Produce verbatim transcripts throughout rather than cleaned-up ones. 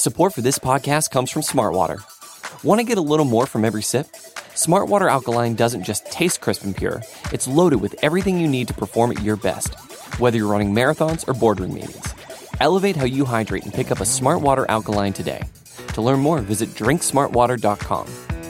Support for this podcast comes from Smartwater. Want to get a little more from every sip? Smartwater Alkaline doesn't just taste crisp and pure, it's loaded with everything you need to perform at your best, whether you're running marathons or boardroom meetings. Elevate how you hydrate and pick up a Smartwater Alkaline today. To learn more, visit drink smartwater dot com.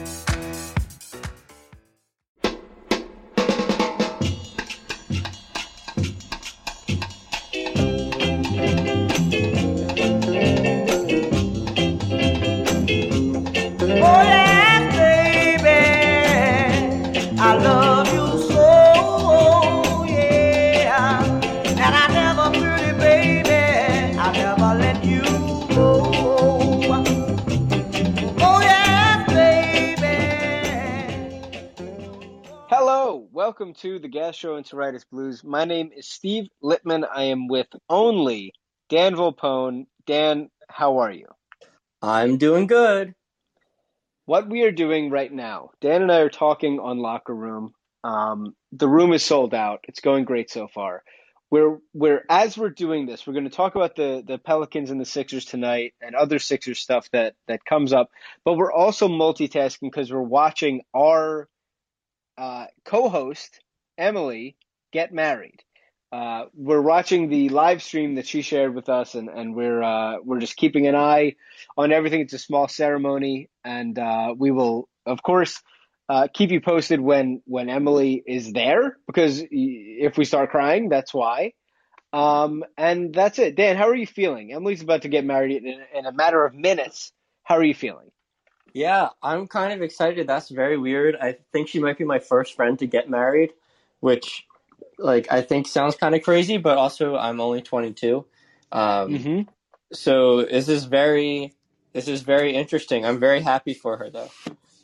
Welcome to the Gastroenteritis Blues. My name is Steve Littman. I am with only Dan Volpone. Dan, how are you? I'm doing good. What we are doing right now, Dan and I are talking on Locker Room. Um, the room is sold out. It's going great so far. We're we're as we're doing this, we're going to talk about the the Pelicans and the Sixers tonight and other Sixers stuff that that comes up. But we're also multitasking because we're watching our Uh, co-host Emily get married. Uh, we're watching the live stream that she shared with us, and and we're uh, we're just keeping an eye on everything. It's a small ceremony, and uh, we will, of course, uh, keep you posted when when Emily is there. Because if we start crying, that's why. Um, and that's it. Dan, how are you feeling? Emily's about to get married in, in a matter of minutes. How are you feeling? Yeah, I'm kind of excited. That's very weird. I think she might be my first friend to get married, which, like, I think sounds kind of crazy, but also I'm only twenty-two. Um, mm-hmm. So this is very, this is very interesting. I'm very happy for her, though.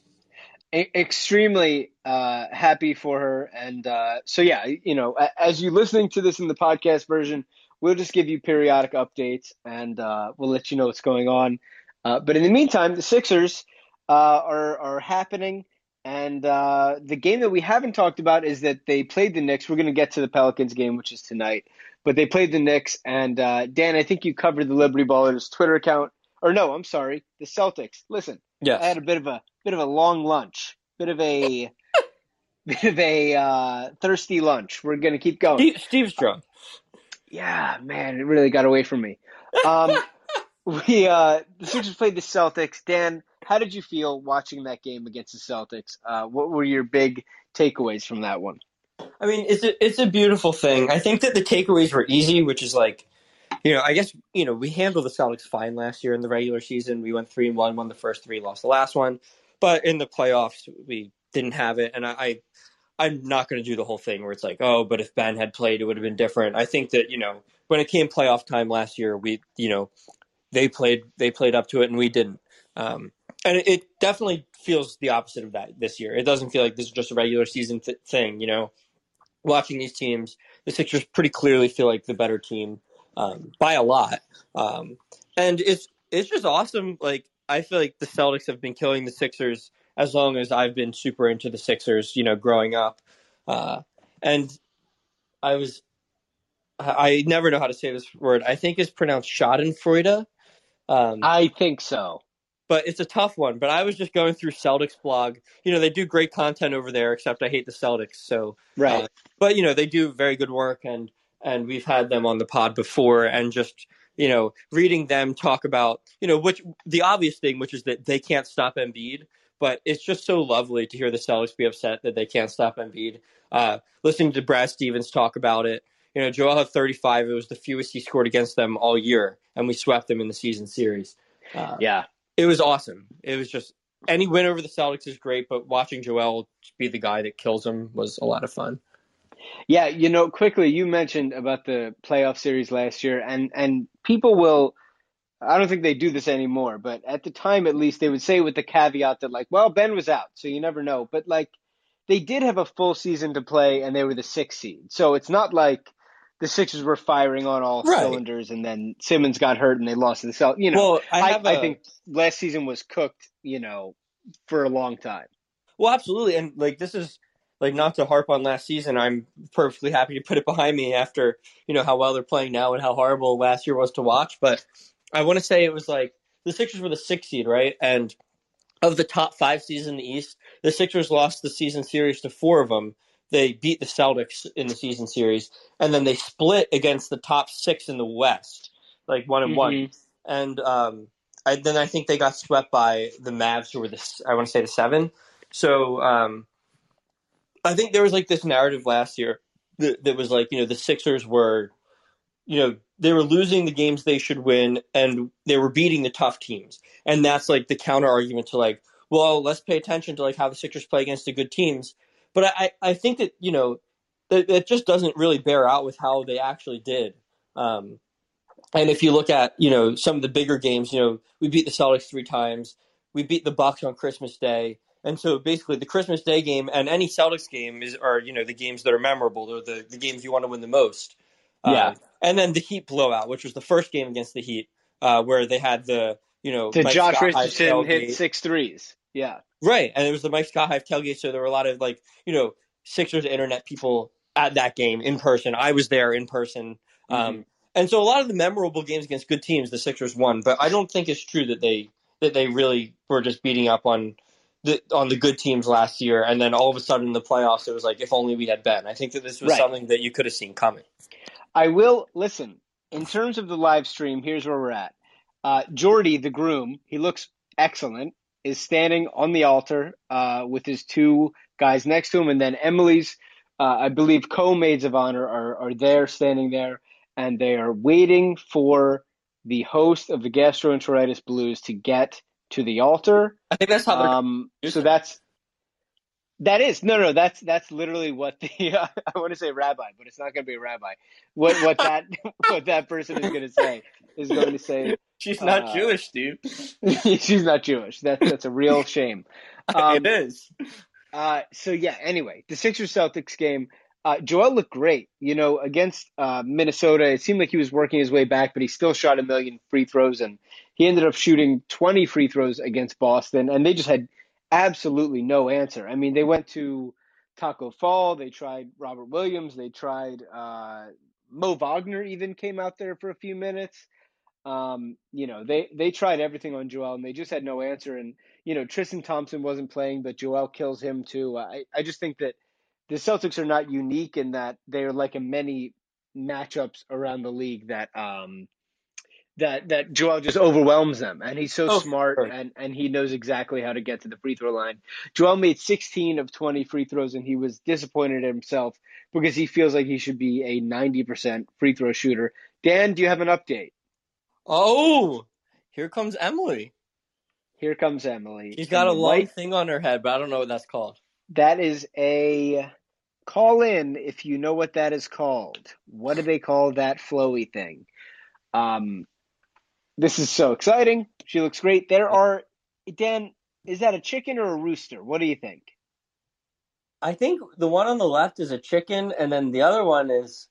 E- extremely uh, happy for her. And uh, so, yeah, you know, as you're listening to this in the podcast version, we'll just give you periodic updates, and uh, we'll let you know what's going on. Uh, but in the meantime, the Sixers Uh, are are happening, and uh, the game that we haven't talked about is that they played the Knicks. We're going to get to the Pelicans game, which is tonight, but they played the Knicks, and uh, Dan, I think you covered the Liberty Ballers Twitter account, or no, I'm sorry, the Celtics. Listen, yes. I had a bit of a bit of a long lunch, bit of a bit of a uh, thirsty lunch. We're going to keep going. Steve, Steve's drunk. Yeah, man, it really got away from me. Um, we uh, the Sixers played the Celtics. Dan, how did you feel watching that game against the Celtics? Uh, what were your big takeaways from that one? I mean, it's a, it's a beautiful thing. I think that the takeaways were easy, which is like, you know, I guess, you know, we handled the Celtics fine last year in the regular season. We went three and one, won the first three, lost the last one. But in the playoffs, we didn't have it. And I, I I'm not going to do the whole thing where it's like, oh, but if Ben had played, it would have been different. I think that, you know, when it came playoff time last year, we, you know, they played, they played up to it and we didn't. Um, And it definitely feels the opposite of that this year. It doesn't feel like this is just a regular season th- thing, you know. Watching these teams, the Sixers pretty clearly feel like the better team um, by a lot. Um, and it's it's just awesome. Like, I feel like the Celtics have been killing the Sixers as long as I've been super into the Sixers, you know, growing up. Uh, and I was, I never know how to say this word. I think it's pronounced Schadenfreude. Um, I think so. But it's a tough one. But I was just going through Celtics blog. You know, they do great content over there, except I hate the Celtics. So, right. Uh, but, you know, they do very good work, and and we've had them on the pod before. And just, you know, reading them talk about, you know, which the obvious thing, which is that they can't stop Embiid. But it's just so lovely to hear the Celtics be upset that they can't stop Embiid. Uh, listening to Brad Stevens talk about it. You know, Joel had thirty-five. It was the fewest he scored against them all year, and we swept them in the season series. Uh, yeah. It was awesome. It was just any win over the Celtics is great, but watching Joel be the guy that kills them was a lot of fun. Yeah, you know, quickly, you mentioned about the playoff series last year, and, and people will, I don't think they do this anymore, but at the time, at least, they would say with the caveat that, like, well, Ben was out, so you never know. But, like, they did have a full season to play, and they were the sixth seed. So it's not like the Sixers were firing on all right. cylinders, and then Simmons got hurt, and they lost to the Celtics. You know, well, I, I, have a, I think last season was cooked, you know, for a long time. Well, absolutely. And, like, this is, like, not to harp on last season. I'm perfectly happy to put it behind me after, you know, how well they're playing now and how horrible last year was to watch. But I want to say it was, like, the Sixers were the sixth seed, right? And of the top five seeds in the East, the Sixers lost the season series to four of them. They beat the Celtics in the season series, and then they split against the top six in the West, like one and one. Mm-hmm. And um, I, then I think they got swept by the Mavs, who were the I want to say the seven. So um, I think there was like this narrative last year that, that was like, you know, the Sixers were, you know, they were losing the games they should win, and they were beating the tough teams. And that's like the counter argument to like, well, let's pay attention to like how the Sixers play against the good teams. But I, I think that, you know, it, it just doesn't really bear out with how they actually did. Um, and if you look at, you know, some of the bigger games, you know, we beat the Celtics three times. We beat the Bucks on Christmas Day. And so basically the Christmas Day game and any Celtics game is are, you know, the games that are memorable. They're the, the games you want to win the most. Yeah. Um, and then the Heat blowout, which was the first game against the Heat, uh, where they had the, you know, To Mike Josh Scott Richardson hit six threes. Yeah. Right. And it was the Mike Scott Hive tailgate, so there were a lot of, like, you know, Sixers internet people at that game in person. I was there in person. Mm-hmm. Um, and so a lot of the memorable games against good teams, the Sixers won. But I don't think it's true that they that they really were just beating up on the on the good teams last year. And then all of a sudden in the playoffs, it was like, if only we had Ben. I think that this was Right. something that you could have seen coming. I will listen. In terms of the live stream, here's where we're at. Uh, Jordy, the groom, he looks excellent, is standing on the altar uh, with his two guys next to him. And then Emily's, uh, I believe, co-maids of honor are, are there, standing there. And they are waiting for the host of the Gastroenteritis Blues to get to the altar. I think that's how they're Um, so that's that is no, no. That's that's literally what the uh, I want to say rabbi, but it's not going to be a rabbi. What what that what that person is going to say is going to say. She's not uh, Jewish, dude. She's not Jewish. That's that's a real shame. Um, it is. Uh, so yeah. Anyway, the Sixers Celtics game. Uh, Joel looked great. You know, against uh, Minnesota, it seemed like he was working his way back, but he still shot a million free throws, and he ended up shooting twenty free throws against Boston, and they just had absolutely no answer. I mean, they went to Taco Fall, they tried Robert Williams, they tried uh, Mo Wagner even came out there for a few minutes. Um, you know, they, they tried everything on Joel, and they just had no answer. And, you know, Tristan Thompson wasn't playing, but Joel kills him too. I, I just think that the Celtics are not unique in that they're like in many matchups around the league that um, that that Joel just overwhelms them, and he's so Oh, smart, sure. and, and he knows exactly how to get to the free throw line. Joel made sixteen of twenty free throws, and he was disappointed in himself because he feels like he should be a ninety percent free throw shooter. Dan, do you have an update? Oh, here comes Emily. Here comes Emily. She's got a And long right- thing on her head, but I don't know what that's called. That is a call in if you know what that is called. What do they call that flowy thing? Um, this is so exciting. She looks great. There are, Dan, is that a chicken or a rooster? What do you think? I think the one on the left is a chicken, and then the other one is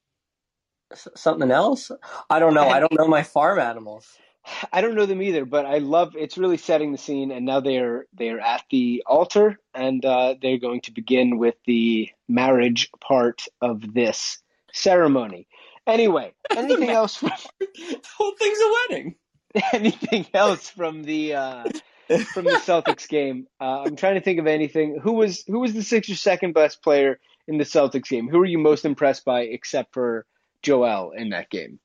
s- something else. I don't know. I don't know my farm animals. I don't know them either, but I love it's really setting the scene. And now they're they're at the altar, and uh, they're going to begin with the marriage part of this ceremony. Anyway, anything else from The whole thing's a wedding. anything else from the uh, from the Celtics game? Uh, I'm trying to think of anything. Who was who was the Sixers' second best player in the Celtics game? Who were you most impressed by, except for Joel in that game?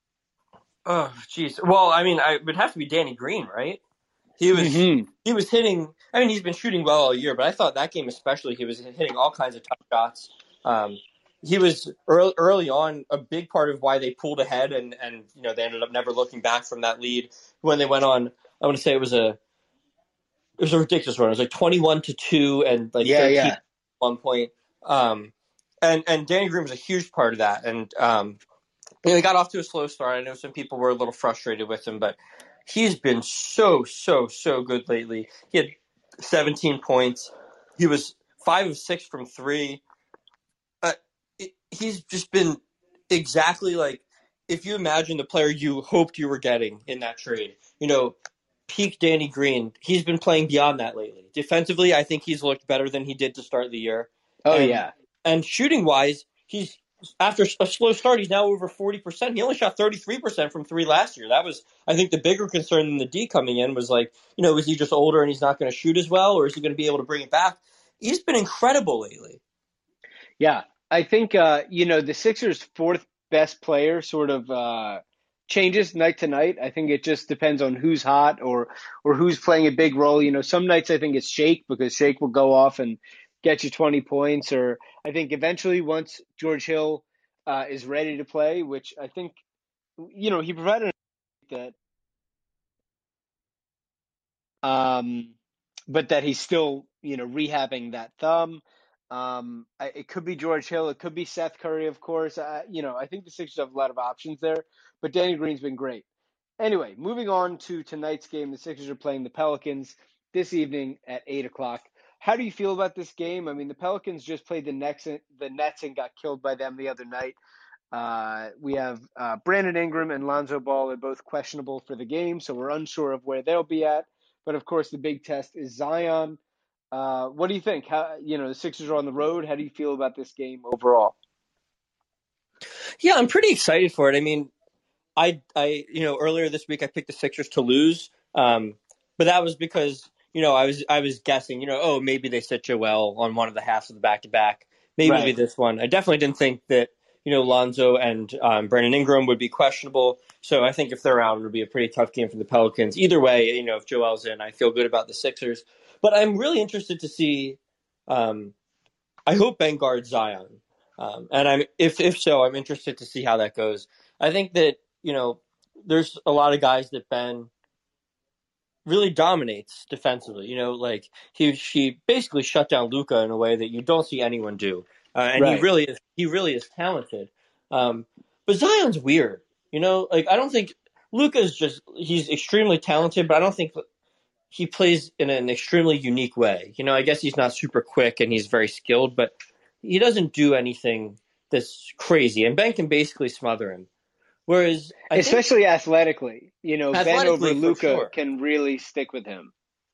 Oh, jeez. Well, I mean, I it would have to be Danny Green, right? He was Mhm. he was hitting. I mean, he's been shooting well all year, but I thought that game especially, he was hitting all kinds of tough shots. Um, he was early, early on a big part of why they pulled ahead, and, and you know they ended up never looking back from that lead when they went on. I want to say it was a it was a ridiculous run. It was like twenty-one to two and like Yeah, thirteen yeah. at one point. Um, and and Danny Green was a huge part of that, and um, you know, he got off to a slow start. I know some people were a little frustrated with him, but he's been so, so, so good lately. He had seventeen points. He was five of six from three. Uh, it, he's just been exactly like if you imagine the player you hoped you were getting in that trade. You know, peak Danny Green. He's been playing beyond that lately. Defensively, I think he's looked better than he did to start the year. Oh and, yeah. And shooting wise, he's after a slow start, he's now over forty percent. He only shot thirty-three percent from three last year. That was, I think, the bigger concern than the D coming in was like, you know, is he just older and he's not going to shoot as well, or is he going to be able to bring it back? He's been incredible lately. Yeah, I think uh, you know the Sixers' fourth best player sort of uh, changes night to night. I think it just depends on who's hot or or who's playing a big role. You know, some nights I think it's Shake because Shake will go off and get you twenty points. Or I think eventually once George Hill uh, is ready to play, which I think you know he provided that. Um, but that he's still, you know, rehabbing that thumb. Um, I, it could be George Hill. It could be Seth Curry, of course. I, you know, I think the Sixers have a lot of options there, but Danny Green's been great. Anyway, moving on to tonight's game, the Sixers are playing the Pelicans this evening at eight o'clock. How do you feel about this game? I mean, the Pelicans just played the Nets, the Nets and got killed by them the other night. Uh, we have uh, Brandon Ingram and Lonzo Ball are both questionable for the game, so we're unsure of where they'll be at. But of course, the big test is Zion. Uh, what do you think? How you know the Sixers are on the road? How do you feel about this game overall? Yeah, I'm pretty excited for it. I mean, I, I, you know, earlier this week I picked the Sixers to lose, um, but that was because you know I was I was guessing, you know, oh maybe they sit Joel on one of the halves of the back to back. Maybe it'll be Right. this one. I definitely didn't think that you know Lonzo and um, Brandon Ingram would be questionable. So I think if they're out, it'll be a pretty tough game for the Pelicans. Either way, you know, if Joel's in, I feel good about the Sixers. But I'm really interested to see. Um, I hope Ben guards Zion, um, and I'm if if so, I'm interested to see how that goes. I think that you know there's a lot of guys that Ben really dominates defensively. You know, like he he basically shut down Luka in a way that you don't see anyone do, uh, and he Right. really is he really is talented. Um, but Zion's weird. You know, like I don't think Luka's just he's extremely talented, but I don't think he plays in an extremely unique way. You know, I guess he's not super quick and he's very skilled, but he doesn't do anything that's crazy. And Ben can basically smother him. Whereas I think Especially athletically, you know, Ben over athletically, for Luca sure. can really stick with him.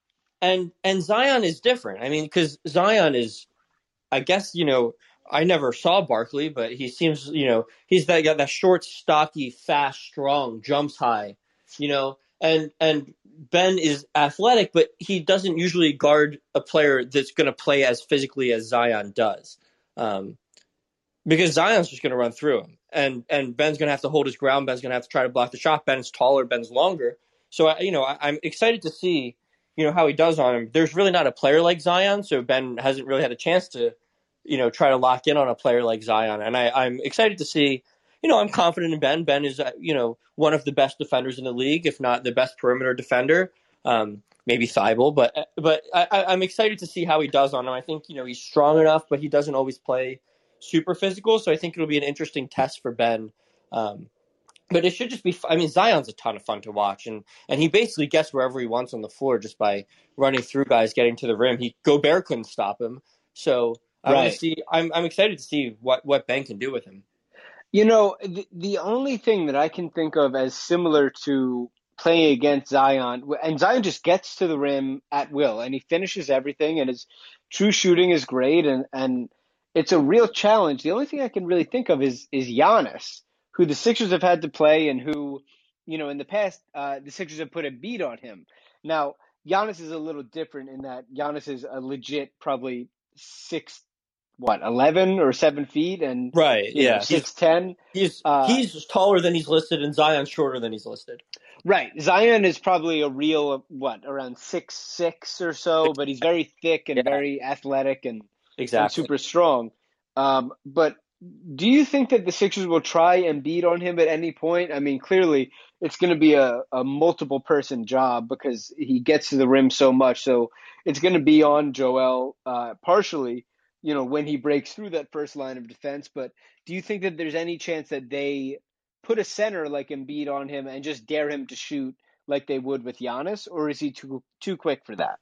And and Zion is different. I mean, because Zion is, I guess, you know, I never saw Barkley, but he seems, you know, he's that got that short, stocky, fast, strong, jumps high, you know, and and Ben is athletic, but he doesn't usually guard a player that's going to play as physically as Zion does, um, because Zion's just going to run through him, and and Ben's going to have to hold his ground. Ben's going to have to try to block the shot. Ben's taller. Ben's longer. So I, you know, I, I'm excited to see, you know, how he does on him. There's really not a player like Zion, so Ben hasn't really had a chance to, you know, try to lock in on a player like Zion. And I, I'm excited to see, you know, I'm confident in Ben. Ben is, uh, you know, one of the best defenders in the league, if not the best perimeter defender. Um, maybe Thibault, but but I, I'm excited to see how he does on him. I think, you know, he's strong enough, but he doesn't always play super physical. So I think it'll be an interesting test for Ben. Um, but it should just be, I mean, Zion's a ton of fun to watch. And, and he basically gets wherever he wants on the floor just by running through guys, getting to the rim. He Gobert couldn't stop him. So I want to Right. see, I'm, I'm excited to see what, what Ben can do with him. You know, the, the only thing that I can think of as similar to playing against Zion, and Zion just gets to the rim at will, and he finishes everything, and his true shooting is great, and and it's a real challenge. The only thing I can really think of is is Giannis, who the Sixers have had to play, and who, you know, in the past, uh, the Sixers have put a beat on him. Now, Giannis is a little different in that Giannis is a legit probably six what eleven or seven feet and Right. you know Yeah. He's, six ten. he's, Uh, he's taller than he's listed and Zion's shorter than he's listed. right, Zion is probably a real what around six six or so, but he's very thick and Yeah, very athletic and and exactly. super strong. Um, but do you think that the Sixers will try and beat on him at any point? I mean, clearly it's going to be a, a multiple person job because he gets to the rim so much. So it's going to be on Joel uh, partially, you know, when he breaks through that first line of defense. But do you think that there's any chance that they put a center like Embiid on him and just dare him to shoot like they would with Giannis, or is he too too quick for that?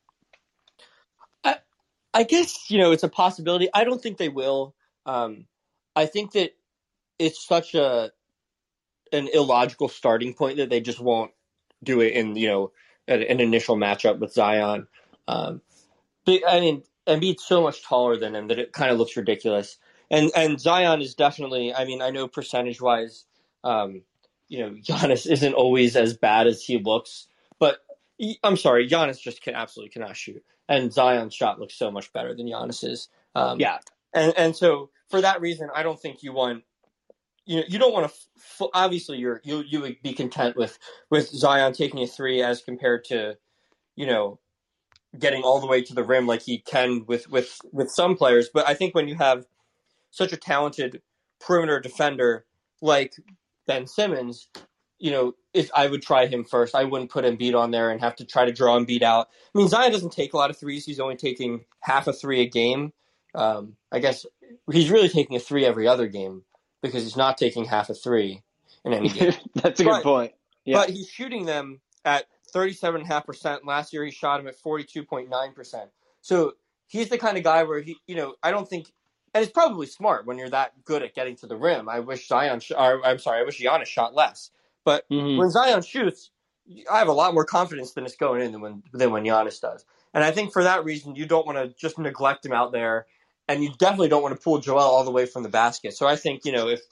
I, I guess, you know, it's a possibility. I don't think they will. Um, I think that it's such a, an illogical starting point that they just won't do it in, you know, an, an initial matchup with Zion. Um, but I mean, Embiid's so much taller than him that it kind of looks ridiculous. and and Zion is definitely. I mean, I know percentage wise, um, you know, Giannis isn't always as bad as he looks, but I'm sorry, Giannis just can absolutely cannot shoot, and Zion's shot looks so much better than Giannis's. Um, Yeah. and and so for that reason, I don't think you want. You know, you don't want to. F- obviously, you're you you would be content with with Zion taking a three as compared to, you know, getting all the way to the rim like he can with with with some players. But I think when you have such a talented perimeter defender like Ben Simmons, you know, if I would try him first, I wouldn't put Embiid on there and have to try to draw Embiid out. I mean, Zion doesn't take a lot of threes. He's only taking half a three a game. Um, I guess he's really taking a three every other game because he's not taking half a three in any game. That's a good But point. Yeah. but he's shooting them at thirty-seven point five percent. Last year he shot him at forty-two point nine percent. So he's the kind of guy where he, you know, I don't think, and it's probably smart when you're that good at getting to the rim. I wish Zion, sh- or, I'm sorry, I wish Giannis shot less. But hmm when Zion shoots, I have a lot more confidence than it's going in than when than when Giannis does. And I think for that reason, you don't want to just neglect him out there, and you definitely don't want to pull Joel all the way from the basket. So I think, you know, if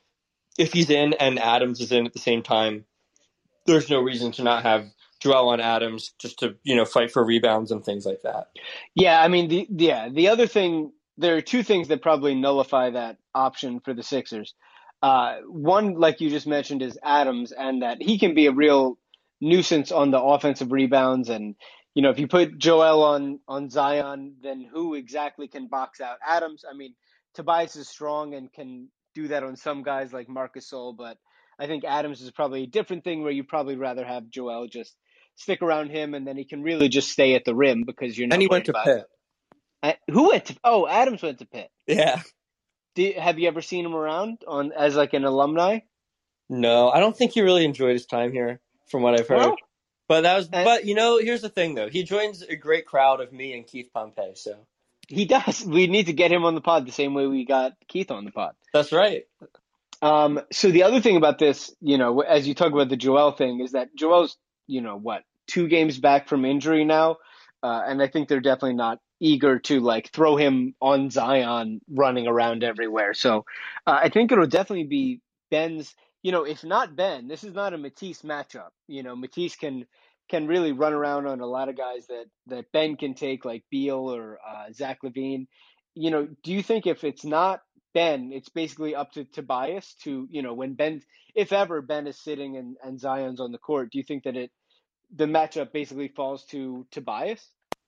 if he's in and Adams is in at the same time, there's no reason to not have Joel on Adams just to, you know, fight for rebounds and things like that. Yeah, I mean, the yeah, the other thing, there are two things that probably nullify that option for the Sixers. Uh, one, like you just mentioned, is Adams, and that he can be a real nuisance on the offensive rebounds. And you know, if you put Joel on on Zion, then who exactly can box out Adams? I mean, Tobias is strong and can do that on some guys like Marcus Sol, but I think Adams is probably a different thing where you probably rather have Joel just stick around him, and then he can really just stay at the rim because you're And not he went worried to about. Pitt. Uh, who went to? Oh, Adams went to Pitt. Yeah. Did, have you ever seen him around on as like an alumni? No, I don't think he really enjoyed his time here, from what I've heard. Well, But that was, uh, but you know, here's the thing though. He joins a great crowd of me and Keith Pompey, so he does. We need to get him on the pod the same way we got Keith on the pod. that's right. Um, so the other thing about this, you know, as you talk about the Joel thing, is that Joel's, you know, what, two games back from injury now, uh, and I think they're definitely not eager to like throw him on Zion running around everywhere. So uh, I think it'll definitely be Ben's. You know, if not Ben, this is not a Matisse matchup. You know, Matisse can can really run around on a lot of guys that that Ben can take, like Beal or uh, Zach LaVine. You know, do you think if it's not Ben, it's basically up to Tobias to, you know, when Ben, if ever Ben is sitting and, and Zion's on the court, do you think that it, the matchup basically falls to Tobias?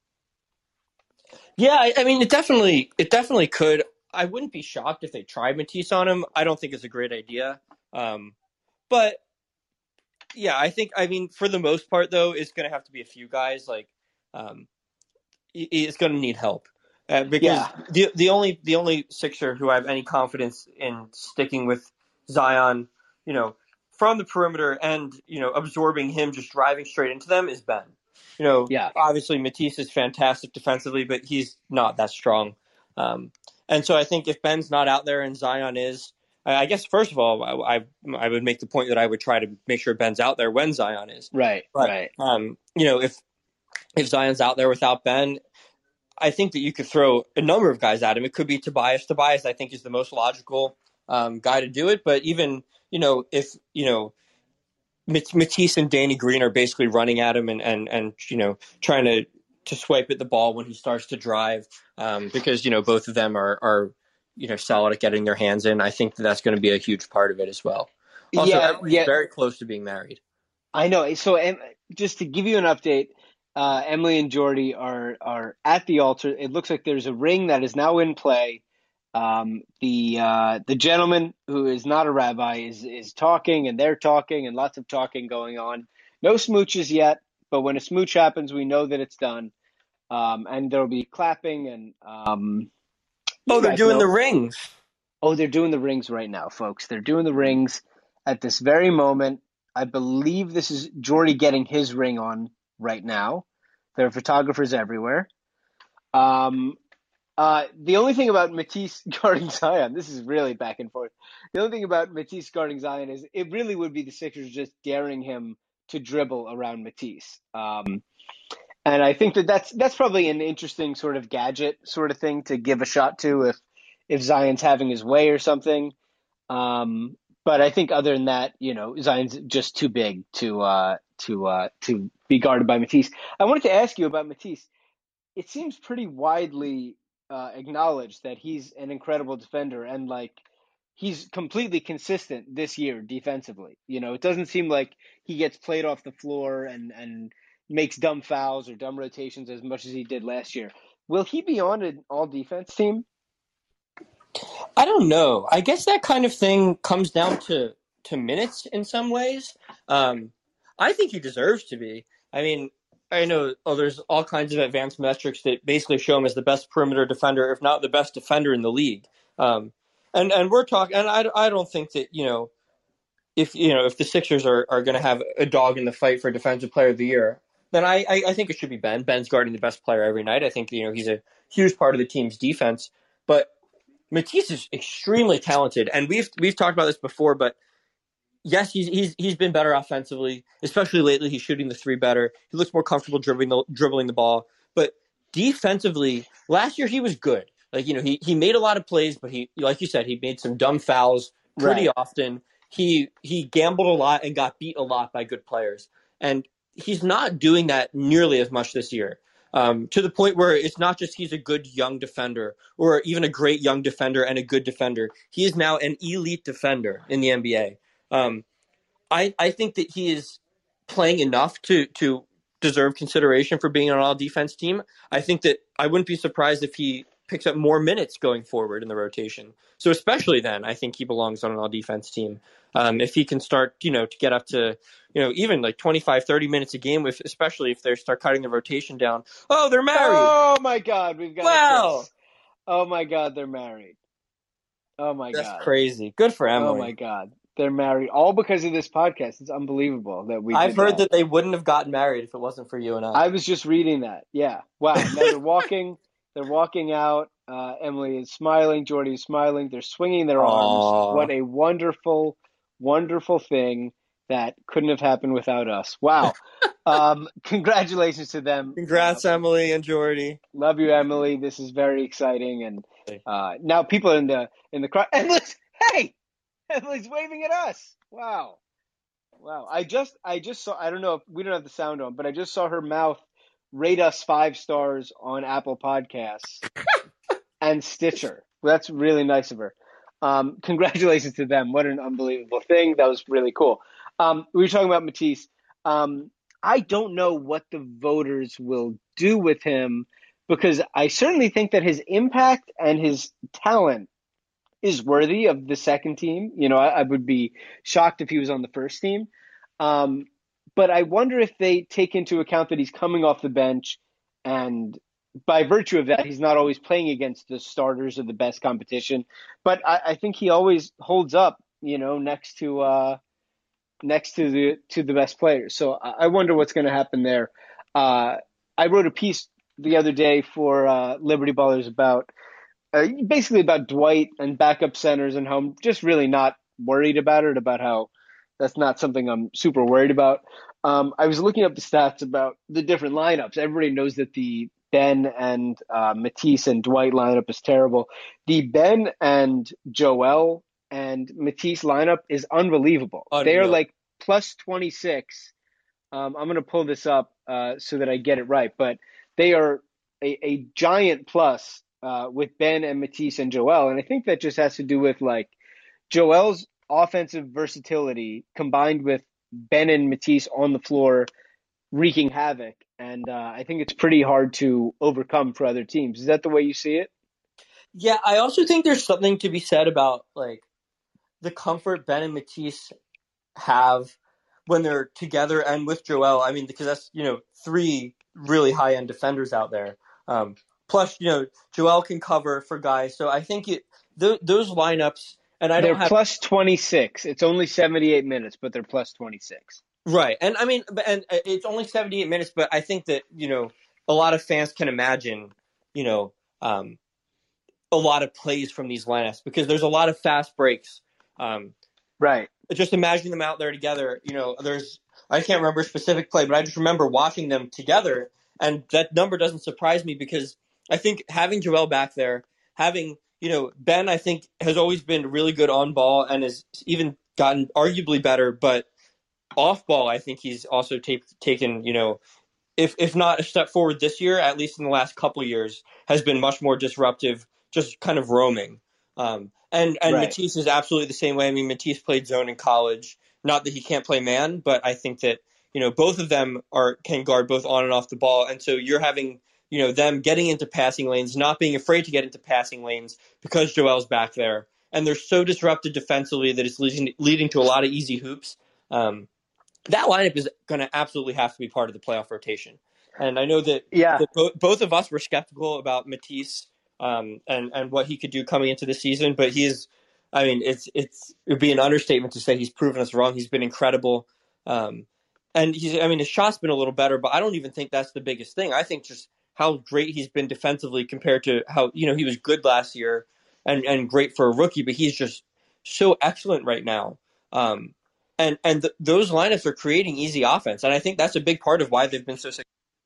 Yeah, I, I mean, it definitely, it definitely could. I wouldn't be shocked if they tried Matisse on him. I don't think it's a great idea. Um, but yeah, I think, I mean, for the most part though, it's going to have to be a few guys. Like, um, he- he's going to need help. Uh, because Yeah, the the only the only Sixer who I have any confidence in sticking with Zion, you know, from the perimeter and, you know, absorbing him just driving straight into them is Ben. You know, yeah, obviously Matisse is fantastic defensively, but he's not that strong. Um, and so I think if Ben's not out there and Zion is, I I guess first of all, I, I I would make the point that I would try to make sure Ben's out there when Zion is. right, But right. um, you know, if if Zion's out there without Ben, I think that you could throw a number of guys at him. It could be Tobias. Tobias, I think, is the most logical um, guy to do it. But even, you know, if, you know, Matisse and Danny Green are basically running at him and, and, and you know, trying to, to swipe at the ball when he starts to drive um, because, you know, both of them are, are, you know, solid at getting their hands in. I think that that's going to be a huge part of it as well. Also, Yeah, Emily's yeah, very close to being married. I know. So, em- just to give you an update, uh, Emily and Jordy are are at the altar. It looks like there's a ring that is now in play. Um, the uh, the gentleman who is not a rabbi is is talking, and they're talking, and lots of talking going on. No smooches yet, but when a smooch happens, we know that it's done. Um, and there'll be clapping, and um, Oh, you they're guys doing the know. rings. Oh, they're doing the rings right now, folks. They're doing the rings at this very moment. I believe this is Jordy getting his ring on right now. There are photographers everywhere. Um, uh, the only thing about Matisse guarding Zion, this is really back and forth. The only thing about Matisse guarding Zion is it really would be the Sixers just daring him to dribble around Matisse. Um, and I think that that's that's probably an interesting sort of gadget sort of thing to give a shot to if if Zion's having his way or something. Um, but I think other than that, you know, Zion's just too big to uh, to uh, to be guarded by Matisse. I wanted to ask you about Matisse. It seems pretty widely uh, acknowledged that he's an incredible defender and like he's completely consistent this year defensively. You know, it doesn't seem like he gets played off the floor and and makes dumb fouls or dumb rotations as much as he did last year. Will he be on an all defense team? I don't know. I guess that kind of thing comes down to, to minutes in some ways. Um, I think he deserves to be. I mean, I know oh, there's all kinds of advanced metrics that basically show him as the best perimeter defender, if not the best defender in the league. Um, and, and we're talking, and I, I don't think that, you know, if, you know, if the Sixers are, are going to have a dog in the fight for Defensive Player of the Year, then I, I, I think it should be Ben. Ben's guarding the best player every night. I think, you know, he's a huge part of the team's defense. But Matisse is extremely talented, and we've we've talked about this before. But yes, he's he's he's been better offensively, especially lately. He's shooting the three better. He looks more comfortable dribbling the dribbling the ball. But defensively, last year he was good. Like you know, he he made a lot of plays, but he like you said, he made some dumb fouls pretty Right. often. He he gambled a lot and got beat a lot by good players, and he's not doing that nearly as much this year. Um, to the point where it's not just he's a good young defender or even a great young defender and a good defender. He is now an elite defender in the N B A. Um, I, I think that he is playing enough to, to deserve consideration for being on an all-defense team. I think that I wouldn't be surprised if he picks up more minutes going forward in the rotation. So especially then, I think he belongs on an all-defense team. Um, if he can start, you know, to get up to, you know, even like twenty-five, thirty minutes a game, with, especially if they start cutting the rotation down. Oh, they're married. Oh, my God. We've got wow. a kiss. Oh, my God. They're married. Oh, my That's God. That's crazy. Good for Emily. Oh, my God. They're married all because of this podcast. It's unbelievable that we I've did heard that. that they wouldn't have gotten married if it wasn't for you and I. I was just reading that. Yeah. Wow. Now they're walking. They're walking out. Uh, Emily is smiling. Jordy is smiling. They're swinging their Aww. arms. What a wonderful, wonderful thing that couldn't have happened without us. Wow. um, congratulations to them. Congrats, uh, Emily and Jordy. Love you, Emily. This is very exciting. And uh, now people are in the in the crowd. And listen, hey, Emily's waving at us. Wow. Wow. I just I just saw, I don't know if we don't have the sound on, but I just saw her mouth rate us five stars on Apple Podcasts and Stitcher. Well, that's really nice of her. Um, congratulations to them. What an unbelievable thing. That was really cool. Um, we were talking about Matisse. Um, I don't know what the voters will do with him because I certainly think that his impact and his talent is worthy of the second team. You know, I, I would be shocked if he was on the first team. Um, but I wonder if they take into account that he's coming off the bench and by virtue of that, he's not always playing against the starters of the best competition. But I, I think he always holds up, you know, next to uh, next to the to the best players. So I wonder what's going to happen there. Uh, I wrote a piece the other day for uh, Liberty Ballers about uh, basically about Dwight and backup centers and how I'm just really not worried about it, about how that's not something I'm super worried about. Um, I was looking up the stats about the different lineups. Everybody knows that the Ben and uh, Matisse and Dwight lineup is terrible. The Ben and Joel and Matisse lineup is unbelievable. Unreal. They are like plus twenty-six. Um, I'm going to pull this up uh, so that I get it right. But they are a, a giant plus uh, with Ben and Matisse and Joel. And I think that just has to do with like Joel's offensive versatility combined with Ben and Matisse on the floor wreaking havoc. And uh, I think it's pretty hard to overcome for other teams. Is that the way you see it? Yeah, I also think there's something to be said about like the comfort Ben and Matisse have when they're together and with Joel. I mean, because that's, you know, three really high-end defenders out there. Um, plus, you know, Joel can cover for guys. So I think it th- those lineups, and I they're don't have plus twenty-six. It's only seventy-eight minutes, but they're plus twenty-six. Right. And I mean, and it's only seventy-eight minutes, but I think that, you know, a lot of fans can imagine, you know, um, a lot of plays from these lineups because there's a lot of fast breaks. Um, right. Just imagine them out there together. You know, there's, I can't remember a specific play, but I just remember watching them together. And that number doesn't surprise me because I think having Joel back there, having, you know, Ben, I think, has always been really good on ball and has even gotten arguably better, but off ball, I think he's also ta- taken, you know, if if not a step forward this year, at least in the last couple of years, has been much more disruptive, just kind of roaming. Um, and and Right. Matisse is absolutely the same way. I mean, Matisse played zone in college. Not that he can't play man, but I think that you know both of them are can guard both on and off the ball. And so you're having you know them getting into passing lanes, not being afraid to get into passing lanes because Joel's back there, and they're so disrupted defensively that it's leading leading to a lot of easy hoops. Um, that lineup is going to absolutely have to be part of the playoff rotation. And I know that, Yeah. that bo- both of us were skeptical about Matisse um, and and what he could do coming into the season, but he is. I mean, it's it's it would be an understatement to say he's proven us wrong. He's been incredible, um, and he's. I mean, his shot's been a little better, but I don't even think that's the biggest thing. I think just how great he's been defensively compared to how you know he was good last year and and great for a rookie, but he's just so excellent right now. Um, and and th- those lineups are creating easy offense, and I think that's a big part of why they've been so successful.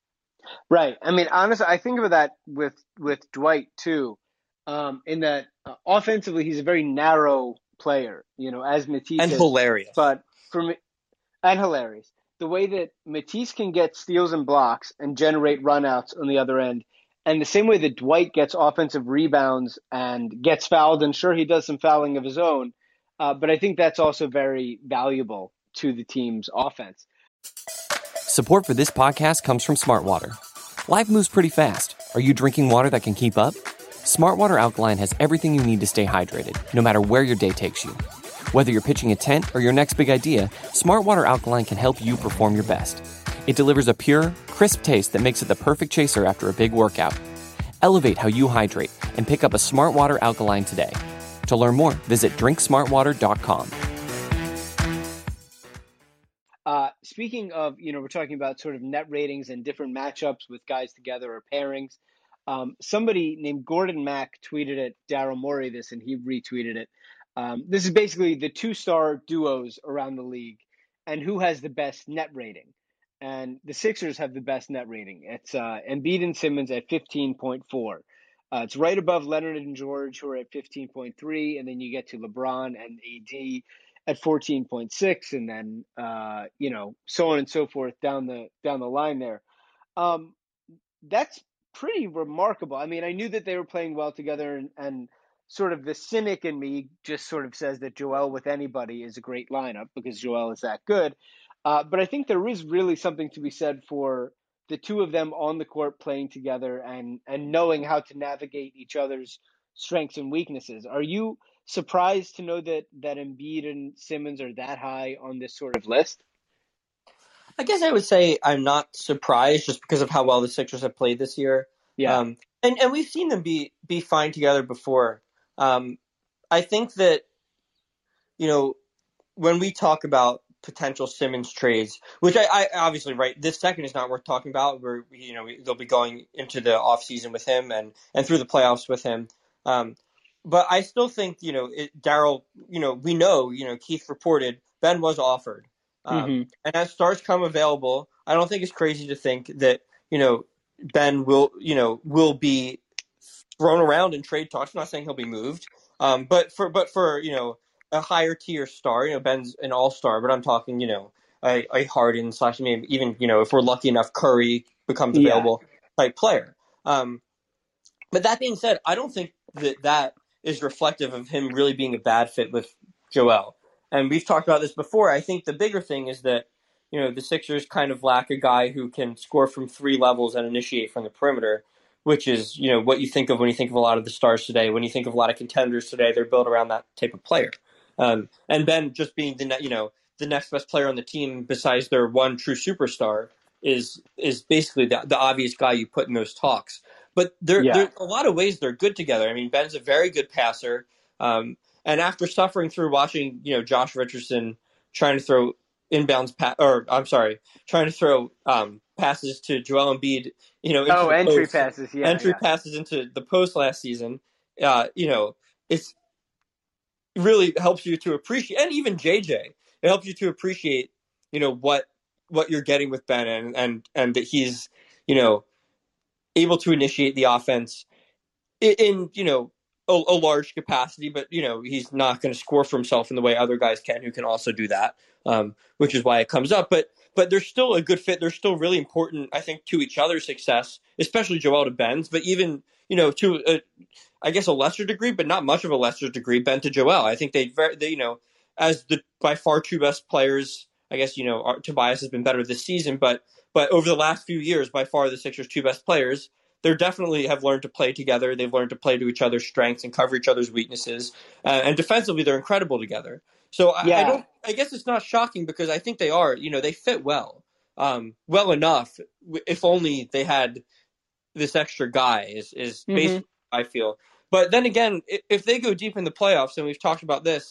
Right. I mean, honestly, I think of that with with Dwight too, um, in that uh, offensively he's a very narrow player, you know, as Matisse And is. hilarious. But for me, and hilarious, the way that Matisse can get steals and blocks and generate runouts on the other end, and the same way that Dwight gets offensive rebounds and gets fouled, and sure he does some fouling of his own, uh, but I think that's also very valuable to the team's offense. Support for this podcast comes from Smartwater. Life moves pretty fast. Are you drinking water that can keep up? Smartwater Alkaline has everything you need to stay hydrated, no matter where your day takes you. Whether you're pitching a tent or your next big idea, Smartwater Alkaline can help you perform your best. It delivers a pure, crisp taste that makes it the perfect chaser after a big workout. Elevate how you hydrate and pick up a Smartwater Alkaline today. To learn more, visit drink smartwater dot com. Uh, speaking of, you know, we're talking about sort of net ratings and different matchups with guys together or pairings. Um, somebody named Gordon Mack tweeted at Daryl Morey this, and he retweeted it. Um, this is basically the two-star duos around the league and who has the best net rating. And the Sixers have the best net rating. It's uh, Embiid and Simmons at fifteen point four. Uh, it's right above Leonard and George, who are at fifteen point three, and then you get to LeBron and A D at fourteen point six, and then uh, you know so on and so forth down the down the line there. Um, that's pretty remarkable. I mean, I knew that they were playing well together, and, and sort of the cynic in me just sort of says that Joel with anybody is a great lineup because Joel is that good. Uh, but I think there is really something to be said for the two of them on the court playing together and and knowing how to navigate each other's strengths and weaknesses. Are you surprised to know that that Embiid and Simmons are that high on this sort of list? I guess I would say I'm not surprised just because of how well the Sixers have played this year. Yeah. Um, and, and we've seen them be be fine together before. Um, I think that, you know, when we talk about potential Simmons trades, which I, I obviously, right, this second is not worth talking about. Where you know they'll be going into the offseason with him and, and through the playoffs with him. Um, but I still think, you know, it, Daryl, you know, we know, you know, Keith reported Ben was offered. Um, Mm-hmm. and as stars come available, I don't think it's crazy to think that, you know, Ben will, you know, will be thrown around in trade talks. I'm not saying he'll be moved. Um, but for, but for, you know, a higher tier star, you know, Ben's an all star, but I'm talking, you know, a, a Harden slash maybe even, you know, if we're lucky enough, Curry becomes Yeah. available type player. Um, but that being said, I don't think that that is reflective of him really being a bad fit with Joel. And we've talked about this before. I think the bigger thing is that, you know, the Sixers kind of lack a guy who can score from three levels and initiate from the perimeter, which is, you know, what you think of when you think of a lot of the stars today. When you think of a lot of contenders today, they're built around that type of player. Um, and Ben just being the, you know, the next best player on the team besides their one true superstar is is basically the, the obvious guy you put in those talks. But there, Yeah. there a lot of ways they're good together. I mean, Ben's a very good passer, um, and after suffering through watching, you know, Josh Richardson trying to throw inbounds, pa- or I'm sorry, trying to throw um, passes to Joel Embiid, you know, into Oh, the entry post, passes. Yeah. entry Yeah. passes into the post last season. Uh, you know, it's really helps you to appreciate, and even J J, it helps you to appreciate, you know, what what you're getting with Ben, and and and that he's, you know, able to initiate the offense in, in you know a, a large capacity, but you know he's not going to score for himself in the way other guys can, who can also do that, um, which is why it comes up. But but they're still a good fit. They're still really important, I think, to each other's success, especially Joel to Ben's, but even you know to a, I guess a lesser degree, but not much of a lesser degree, Ben to Joel. I think they, they you know, as the by far two best players. I guess you know our, Tobias has been better this season, but but over the last few years, by far the Sixers' two best players. They definitely have learned to play together. They've learned to play to each other's strengths and cover each other's weaknesses. Uh, and defensively, they're incredible together. So I, I Yeah. don't. I guess it's not shocking because I think they are. You know, they fit well, um, well enough. If only they had this extra guy. Is is Mm-hmm. basically how I feel. But then again, if they go deep in the playoffs, and we've talked about this,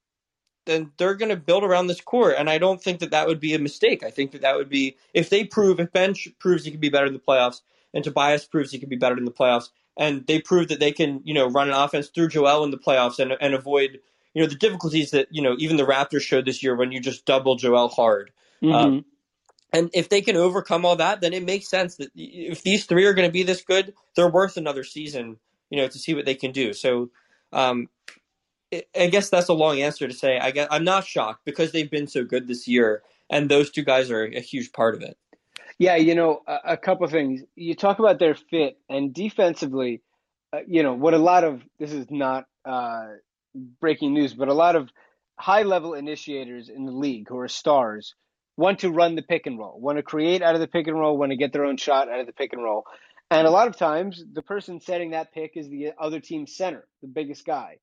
then they're going to build around this core. And I don't think that that would be a mistake. I think that that would be, if they prove, if Ben proves he can be better in the playoffs, and Tobias proves he can be better in the playoffs, and they prove that they can, you know, run an offense through Joel in the playoffs and and avoid, you know, the difficulties that, you know, even the Raptors showed this year when you just double Joel hard. Mm-hmm. Um, and if they can overcome all that, then it makes sense that if these three are going to be this good, they're worth another season, you know, to see what they can do. So, um, I guess that's a long answer to say I guess I'm not shocked because they've been so good this year, and those two guys are a huge part of it. Yeah, you know, a, a couple of things. You talk about their fit and defensively, uh, you know, what a lot of this is not uh, breaking news, but a lot of high level initiators in the league who are stars want to run the pick and roll, want to create out of the pick and roll, want to get their own shot out of the pick and roll. And a lot of times, the person setting that pick is the other team's center, the biggest guy.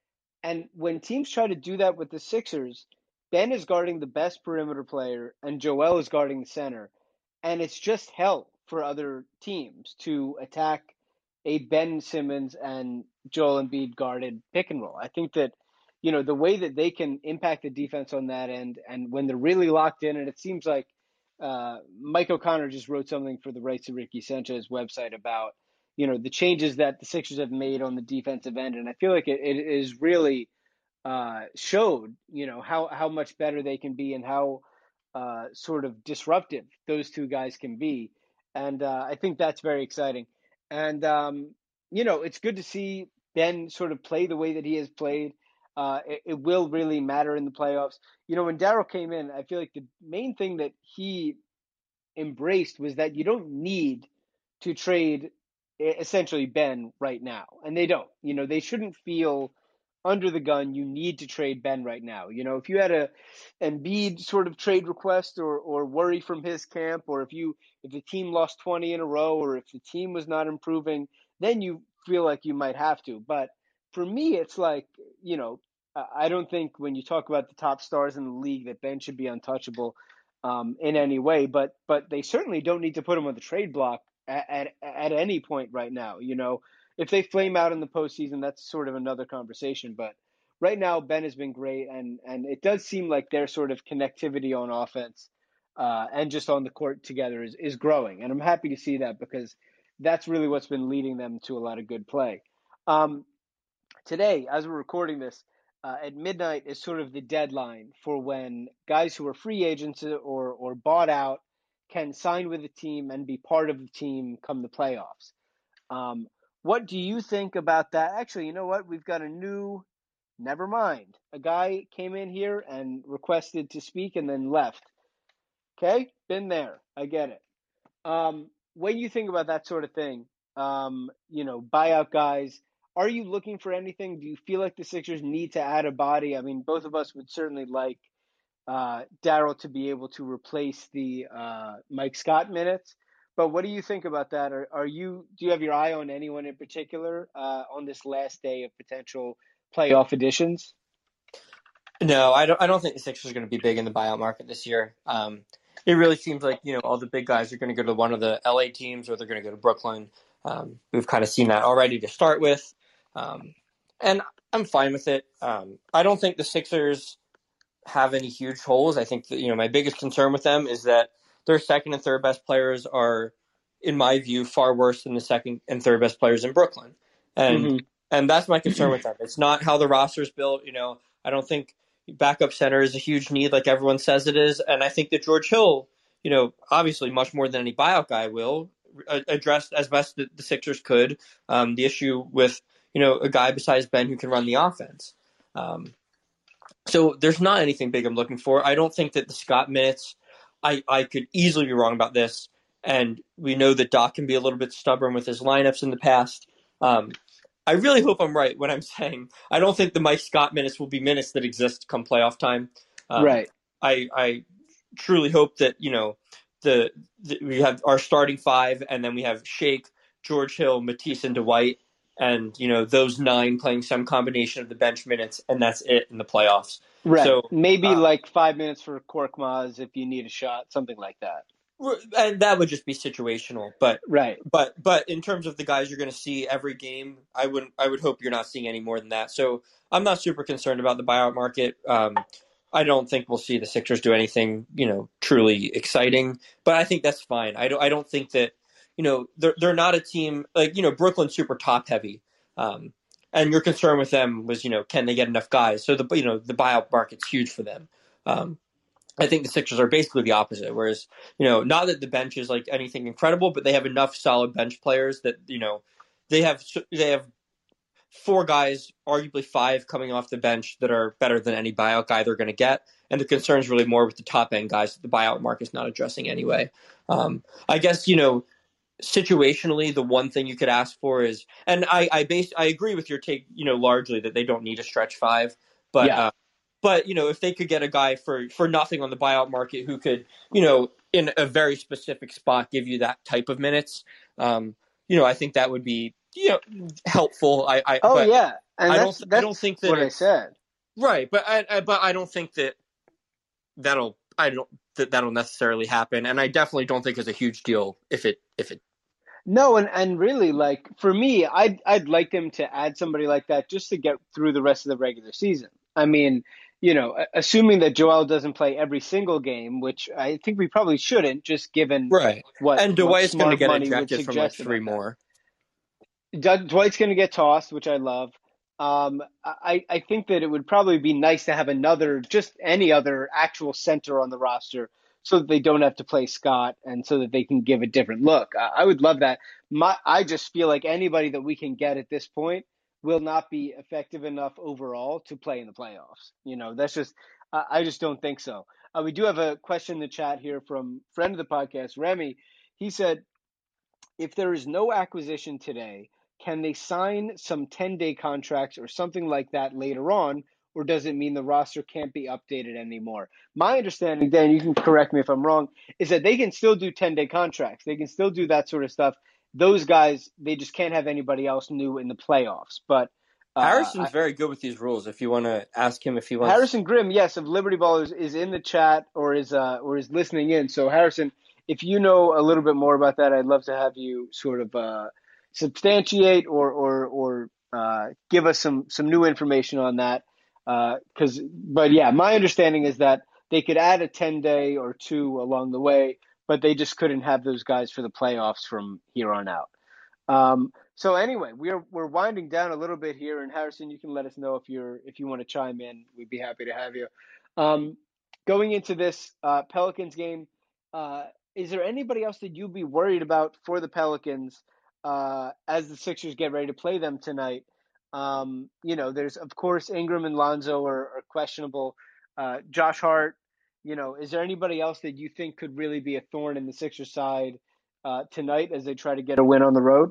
And when teams try to do that with the Sixers, Ben is guarding the best perimeter player and Joel is guarding the center. And it's just hell for other teams to attack a Ben Simmons and Joel Embiid guarded pick and roll. I think that, you know, the way that they can impact the defense on that end, and when they're really locked in, and it seems like uh, Mike O'Connor just wrote something for the Rights to Ricky Sanchez website about, you know, the changes that the Sixers have made on the defensive end. And I feel like it, it is really uh, showed, you know, how, how much better they can be and how uh, sort of disruptive those two guys can be. And uh, I think that's very exciting. And, um, you know, it's good to see Ben sort of play the way that he has played. Uh, it, it will really matter in the playoffs. You know, when Daryl came in, I feel like the main thing that he embraced was that you don't need to trade essentially Ben right now. And they don't. You know, they shouldn't feel under the gun, you need to trade Ben right now. You know, if you had a Embiid sort of trade request or or worry from his camp, or if you if the team lost twenty in a row, or if the team was not improving, then you feel like you might have to. But for me, it's like, you know, I don't think when you talk about the top stars in the league that Ben should be untouchable um, in any way. But but they certainly don't need to put him on the trade block at, at at any point right now. You know, if they flame out in the postseason, that's sort of another conversation. But right now, Ben has been great, and and it does seem like their sort of connectivity on offense uh, and just on the court together is is growing, and I'm happy to see that because that's really what's been leading them to a lot of good play. Um, today, as we're recording this, uh, at midnight is sort of the deadline for when guys who are free agents or or bought out can sign with the team and be part of the team come the playoffs. Um, what do you think about that? Actually, you know what? We've got a new, never mind. A guy came in here and requested to speak and then left. Okay, been there. I get it. Um, when you think about that sort of thing, um, you know, buyout guys, are you looking for anything? Do you feel like the Sixers need to add a body? I mean, both of us would certainly like uh, Daryl to be able to replace the uh, Mike Scott minutes. But what do you think about that? Are, are you do you have your eye on anyone in particular uh, on this last day of potential playoff additions? No, I don't. I don't think the Sixers are going to be big in the buyout market this year. Um, it really seems like you know all the big guys are going to go to one of the L A teams or they're going to go to Brooklyn. Um, we've kind of seen that already to start with, um, and I'm fine with it. Um, I don't think the Sixers have any huge holes. I think that, you know, my biggest concern with them is that their second and third best players are, in my view, far worse than the second and third best players in Brooklyn. And Mm-hmm. and that's my concern with them. It's not how the roster is built. You know, I don't think backup center is a huge need like everyone says it is. And I think that George Hill, you know, obviously much more than any buyout guy will, address as best the, the Sixers could um, the issue with, you know, a guy besides Ben who can run the offense. Um, so there's not anything big I'm looking for. I don't think that the Scott minutes, I, I could easily be wrong about this. And we know that Doc can be a little bit stubborn with his lineups in the past. Um, I really hope I'm right when I'm saying I don't think the Mike Scott minutes will be minutes that exist come playoff time. Um, Right. I, I truly hope that, you know, the, the we have our starting five, and then we have Shake, George Hill, Matisse, and Dwight, and you know those nine playing some combination of the bench minutes, and that's it in the playoffs. Right. So Maybe uh, like five minutes for Korkmaz if you need a shot, something like that. and that would just be situational, but Right. but but in terms of the guys you're going to see every game, I wouldn't I would hope you're not seeing any more than that. So I'm not super concerned about the buyout market. Um, I don't think we'll see the Sixers do anything, you know, truly exciting, but I think that's fine. I don't I don't think that, you know, they're they're not a team like, you know, Brooklyn's super top heavy. Um, and your concern with them was, you know, can they get enough guys? So the you know, the buyout market's huge for them. Um, I think the Sixers are basically the opposite. Whereas, you know, not that the bench is like anything incredible, but they have enough solid bench players that, you know, they have they have four guys, arguably five, coming off the bench that are better than any buyout guy they're going to get. And the concern is really more with the top end guys that the buyout market is not addressing anyway. Um, I guess, you know, situationally, the one thing you could ask for is, and I I base I agree with your take, you know, largely that they don't need a stretch five, but. Yeah. Uh, But, you know, if they could get a guy for, for nothing on the buyout market who could, you know, in a very specific spot, give you that type of minutes, um, you know, I think that would be, you know, helpful. I, I Oh but yeah, and I that's don't, I don't that's think that what I it's said. right. But I, I, but I don't think that that'll, I don't that that'll necessarily happen. And I definitely don't think it's a huge deal if it, if it. No, and and really, like for me, I'd I'd like them to add somebody like that just to get through the rest of the regular season. I mean, you know, a- assuming that Joel doesn't play every single game, which I think we probably shouldn't, just given Right. what And what Dwight's going to smart get money would ejected from like suggest three about that. more. Doug, Dwight's going to get tossed, which I love. Um, I I think that it would probably be nice to have another, just any other actual center on the roster, so that they don't have to play Scott, and so that they can give a different look. I, I would love that. My I just feel like anybody that we can get at this point will not be effective enough overall to play in the playoffs. You know, that's just I, I just don't think so. Uh, we do have a question in the chat here from friend of the podcast, Remy. He said, if there is no acquisition today, can they sign some ten-day contracts or something like that later on, or does it mean the roster can't be updated anymore? My understanding, Dan, you can correct me if I'm wrong, is that they can still do ten-day contracts. They can still do that sort of stuff. Those guys, they just can't have anybody else new in the playoffs. But uh, Harrison's very good with these rules. If you want to ask him if he wants. Harrison Grimm, yes, of Liberty Ballers, is in the chat or is uh, or is listening in. So Harrison, if you know a little bit more about that, I'd love to have you sort of uh, substantiate or or or uh, give us some some new information on that. Because, uh, but yeah, my understanding is that they could add a ten day or two along the way, but they just couldn't have those guys for the playoffs from here on out. Um, so anyway, we're we're winding down a little bit here, and Harrison, you can let us know if you're if you want to chime in. We'd be happy to have you. Um, going into this uh, Pelicans game, uh, is there anybody else that you'd be worried about for the Pelicans uh, as the Sixers get ready to play them tonight? Um, you know, there's of course Ingram and Lonzo are, are questionable. Uh, Josh Hart, you know, is there anybody else that you think could really be a thorn in the Sixers side uh, tonight as they try to get a win on the road?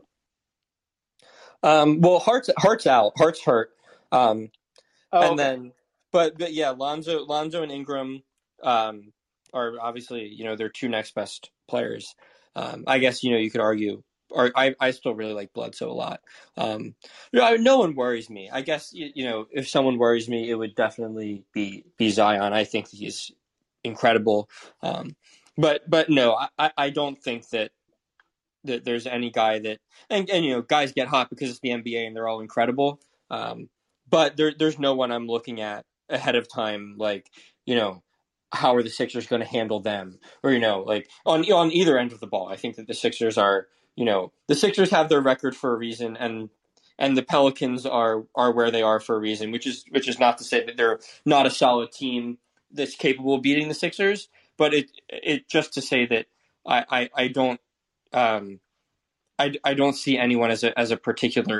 Um, well, Hart's Hart's out. Hart's hurt. Um, Oh, and okay. then, but but yeah, Lonzo, Lonzo and Ingram um, are obviously, you know, they're two next best players. Um, I guess, you know, you could argue, or I, I still really like Bledsoe a lot. Um, you know, no one worries me. I guess, you, you know, if someone worries me, it would definitely be be Zion. I think he's incredible. Um, but but no, I, I don't think that that there's any guy that and, and you know guys get hot because it's the N B A and they're all incredible. Um, but there there's no one I'm looking at ahead of time like you know how are the Sixers going to handle them or you know like on on either end of the ball. I think that the Sixers are you know the Sixers have their record for a reason and and the Pelicans are are where they are for a reason, which is which is not to say that they're not a solid team that's capable of beating the Sixers, but it it just to say that I I, I don't. Um, I, I don't see anyone as a as a particular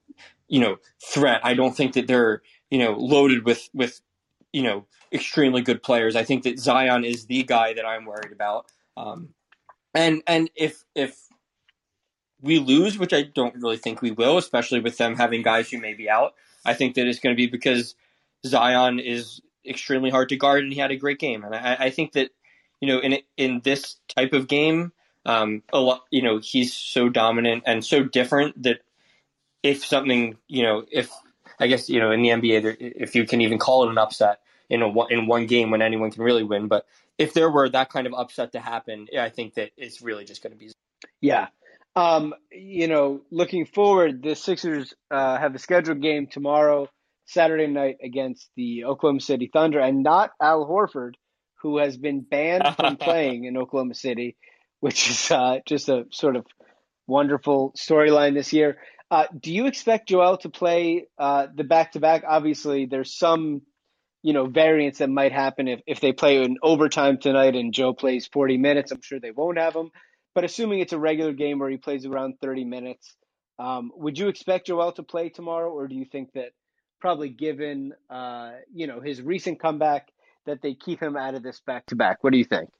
you know, threat. I don't think that they're, you know, loaded with, with, you know, extremely good players. I think that Zion is the guy that I'm worried about. Um, and, and if, if we lose, which I don't really think we will, especially with them having guys who may be out, I think that it's going to be because Zion is extremely hard to guard and he had a great game. And I, I think that, you know, in, in this type of game, um, a lot, you know, he's so dominant and so different that if something, you know, if I guess, you know, in the N B A, if you can even call it an upset in a in one game when anyone can really win, but if there were that kind of upset to happen, I think that it's really just going to be. Yeah. Um, you know, looking forward, the Sixers uh, have a scheduled game tomorrow, Saturday night against the Oklahoma City Thunder, and not Al Horford, who has been banned from playing in Oklahoma City, which is uh, just a sort of wonderful storyline this year. Uh, do you expect Joel to play uh, the back-to-back? Obviously, there's some, you know, variance that might happen if, if they play in overtime tonight and Joe plays forty minutes. I'm sure they won't have him. But assuming it's a regular game where he plays around thirty minutes, um, would you expect Joel to play tomorrow, or do you think that probably given, uh, you know, his recent comeback, that they keep him out of this back-to-back? What do you think?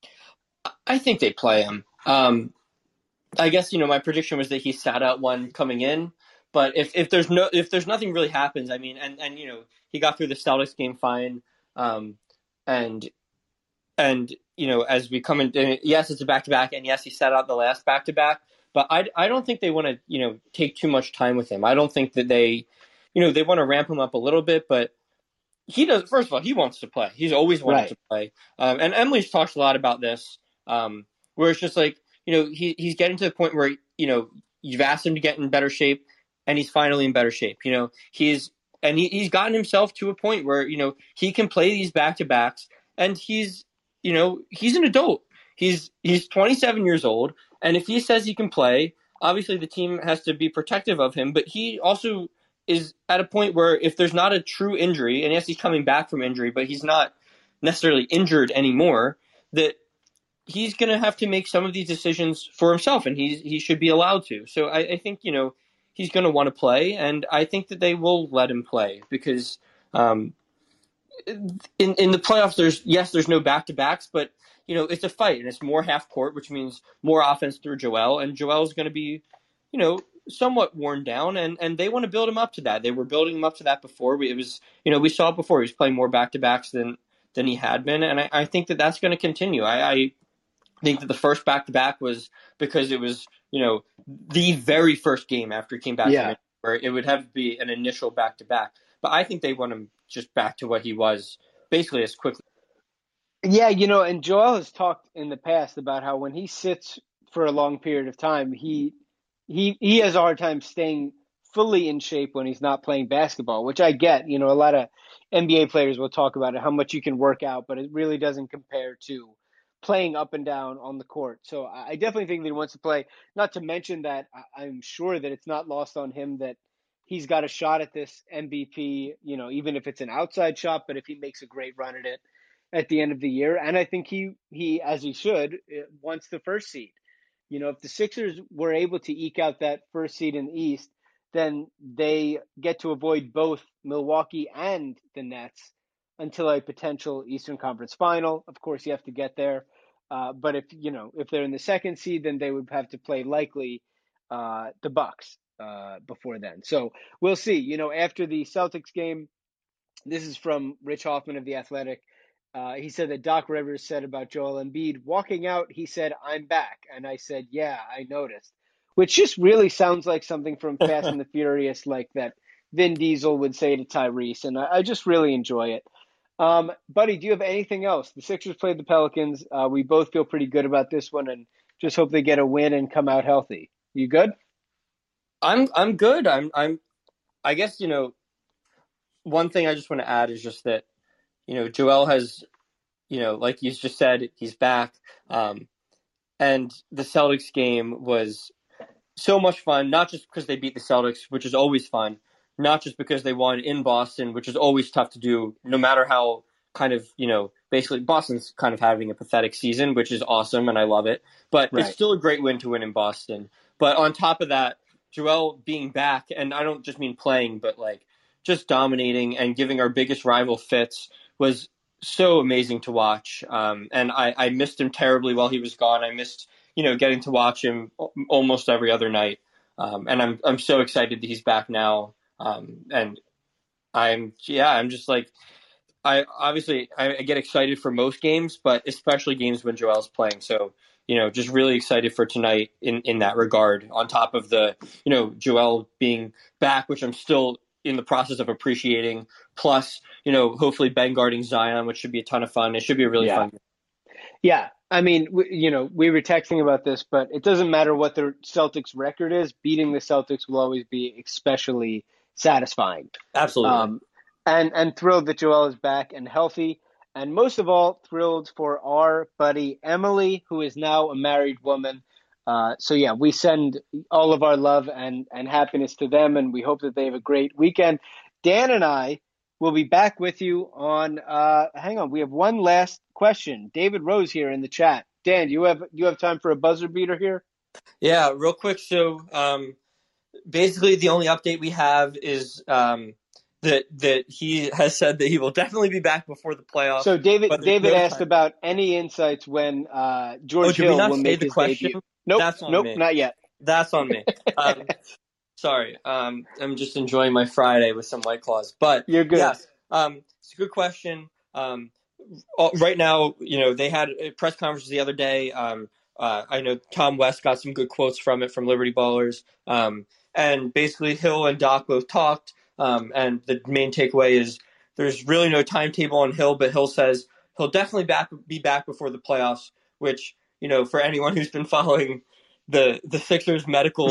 I think they play him. Um, I guess, you know, my prediction was that he sat out one coming in, but if, if there's no if there's nothing really happens, I mean, and, and you know, he got through the Celtics game fine, um, and and you know, as we come in, yes, it's a back to back, and yes, he sat out the last back to back, but I I don't think they want to, you know, take too much time with him. I don't think that they, you know, they want to ramp him up a little bit, but he does. First of all, he wants to play. He's always wanted Right. to play, um, and Emily's talked a lot about this, um, where it's just like, you know, he he's getting to the point where, you know, you've asked him to get in better shape, and he's finally in better shape. You know, he's and he, he's gotten himself to a point where, you know, he can play these back to backs, and he's, you know, he's an adult. He's he's twenty-seven years old, and if he says he can play, obviously the team has to be protective of him, but he also is at a point where if there's not a true injury, and yes, he's coming back from injury, but he's not necessarily injured anymore, that he's going to have to make some of these decisions for himself, and he's, he should be allowed to. So I, I think, you know, he's going to want to play, and I think that they will let him play because um, in, in the playoffs, there's, yes, there's no back-to-backs, but, you know, it's a fight, and it's more half-court, which means more offense through Joel, and Joel's going to be, you know, somewhat worn down, and, and they want to build him up to that. They were building him up to that before. We, it was, you know, we saw it before. He was playing more back-to-backs than than he had been, and I, I think that that's going to continue. I, I think that the first back-to-back was because it was, you know, the very first game after he came back Yeah. from it, where it would have to be an initial back-to-back. But I think they want him just back to what he was basically as quickly. Yeah, you know, and Joel has talked in the past about how when he sits for a long period of time, he he he has a hard time staying fully in shape when he's not playing basketball, which I get. You know, a lot of N B A players will talk about it, how much you can work out, but it really doesn't compare to playing up and down on the court. So I I definitely think that he wants to play. Not to mention that I- I'm sure that it's not lost on him that he's got a shot at this M V P, you know, even if it's an outside shot, but if he makes a great run at it at the end of the year. And I think he, he as he should, uh, wants the first seed. You know, if the Sixers were able to eke out that first seed in the East, then they get to avoid both Milwaukee and the Nets until a potential Eastern Conference final. Of course, you have to get there. Uh, but if, you know, if they're in the second seed, then they would have to play likely uh, the Bucks uh, before then. So we'll see. You know, after the Celtics game, this is from Rich Hoffman of The Athletic. Uh, he said that Doc Rivers said about Joel Embiid walking out, he said, "I'm back." And I said, "Yeah, I noticed," which just really sounds like something from Fast and the Furious, like that Vin Diesel would say to Tyrese. And I, I just really enjoy it. Um, Buddy, do you have anything else? The Sixers played the Pelicans. Uh, we both feel pretty good about this one and just hope they get a win and come out healthy. You good? I'm I'm good. I'm I'm I guess, you know, one thing I just want to add is just that, you know, Joel has, you know, like you just said, he's back. Um, and the Celtics game was so much fun, not just because they beat the Celtics, which is always fun, not just because they won in Boston, which is always tough to do, no matter how kind of, you know, basically Boston's kind of having a pathetic season, which is awesome, and I love it. But Right. it's still a great win to win in Boston. But on top of that, Joel being back, and I don't just mean playing, but like just dominating and giving our biggest rival fits was so amazing to watch. Um, and I, I missed him terribly while he was gone. I missed, you know, getting to watch him almost every other night. Um, and I'm I'm so excited that he's back now. Um, and I'm yeah, I'm just like I obviously I, I get excited for most games, but especially games when Joel's playing. So, you know, just really excited for tonight in, in that regard. On top of the, you know, Joel being back, which I'm still in the process of appreciating. Plus, you know, hopefully Ben guarding Zion, which should be a ton of fun. It should be a really yeah. fun game. Yeah. I mean, we, you know, we were texting about this, but it doesn't matter what the Celtics record is. Beating the Celtics will always be especially satisfying. Absolutely. Um, and, and thrilled that Joel is back and healthy. And most of all, thrilled for our buddy Emily, who is now a married woman. Uh, so, yeah, we send all of our love and, and happiness to them, and we hope that they have a great weekend. Dan and I will be back with you on uh, – hang on. We have one last question. David Rose here in the chat. Dan, do you have, do you have time for a buzzer beater here? Yeah, real quick. So, um, basically the only update we have is um, – That that he has said that he will definitely be back before the playoffs. So David David no asked time. about any insights when uh, George oh, did Hill we not will say make the his question? debut. Nope, That's on nope, me. not yet. That's on me. Um, sorry, um, I'm just enjoying my Friday with some White Claws. But You're good. Yes, um, it's a good question. Um, right now, you know, they had press conferences the other day. Um, uh, I know Tom West got some good quotes from it from Liberty Ballers, um, and basically Hill and Doc both talked. Um, and the main takeaway is there's really no timetable on Hill, but Hill says he'll definitely back, be back before the playoffs, which, you know, for anyone who's been following the the Sixers medical,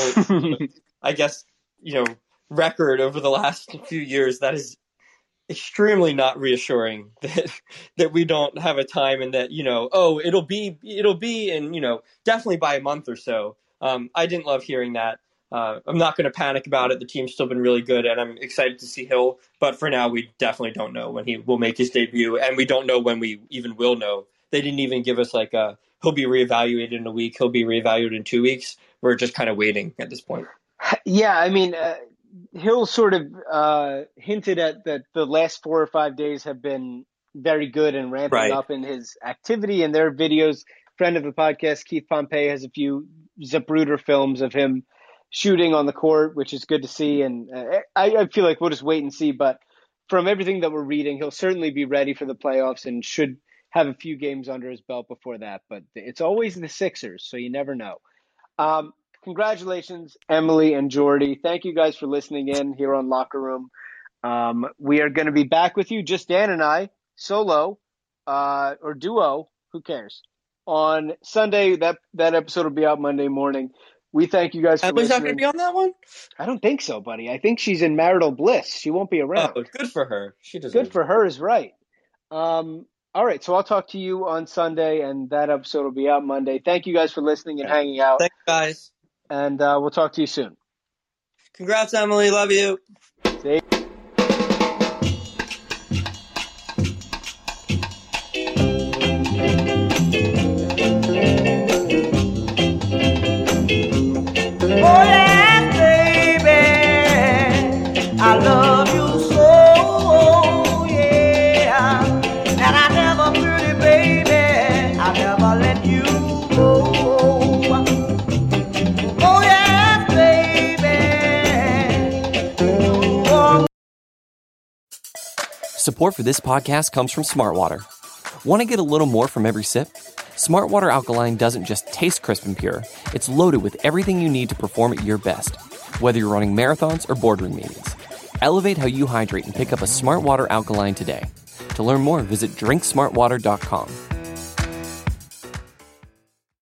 I guess, you know, record over the last few years, that is extremely not reassuring that that we don't have a time and that, you know, oh, it'll be, it'll be in, you know, definitely by a month or so. Um, I didn't love hearing that. Uh, I'm not going to panic about it. The team's still been really good, and I'm excited to see Hill. But for now, we definitely don't know when he will make his debut, and we don't know when we even will know. They didn't even give us like a, he'll be reevaluated in a week, he'll be reevaluated in two weeks. We're just kind of waiting at this point. Yeah, I mean, uh, Hill sort of uh, hinted at that the last four or five days have been very good and ramping Right. up in his activity and their videos. Friend of the podcast, Keith Pompey, has a few Zapruder films of him shooting on the court, which is good to see. And uh, I, I feel like we'll just wait and see. But from everything that we're reading, he'll certainly be ready for the playoffs and should have a few games under his belt before that. But it's always the Sixers, so you never know. Um, congratulations, Emily and Jordy. Thank you guys for listening in here on Locker Room. Um, we are going to be back with you, just Dan and I, solo uh, or duo, who cares, on Sunday. That, that episode will be out Monday morning. We thank you guys for Emily's listening. not going to be on that one? I don't think so, buddy. I think she's in marital bliss. She won't be around. Oh, good for her. She deserves Good for her is right. Um, all right, so I'll talk to you on Sunday, and that episode will be out Monday. Thank you guys for listening and hanging out. Thanks, guys. And uh, we'll talk to you soon. Congrats, Emily. Love you. See? Oh, yes, baby, I love you so, yeah. And I never, pretty baby, I never let you go. Oh, yes, baby. Oh. Support for this podcast comes from Smartwater. Want to get a little more from every sip? Smartwater Alkaline doesn't just taste crisp and pure, it's loaded with everything you need to perform at your best, whether you're running marathons or boardroom meetings. Elevate how you hydrate and pick up a Smartwater Alkaline today. To learn more, visit drink smart water dot com.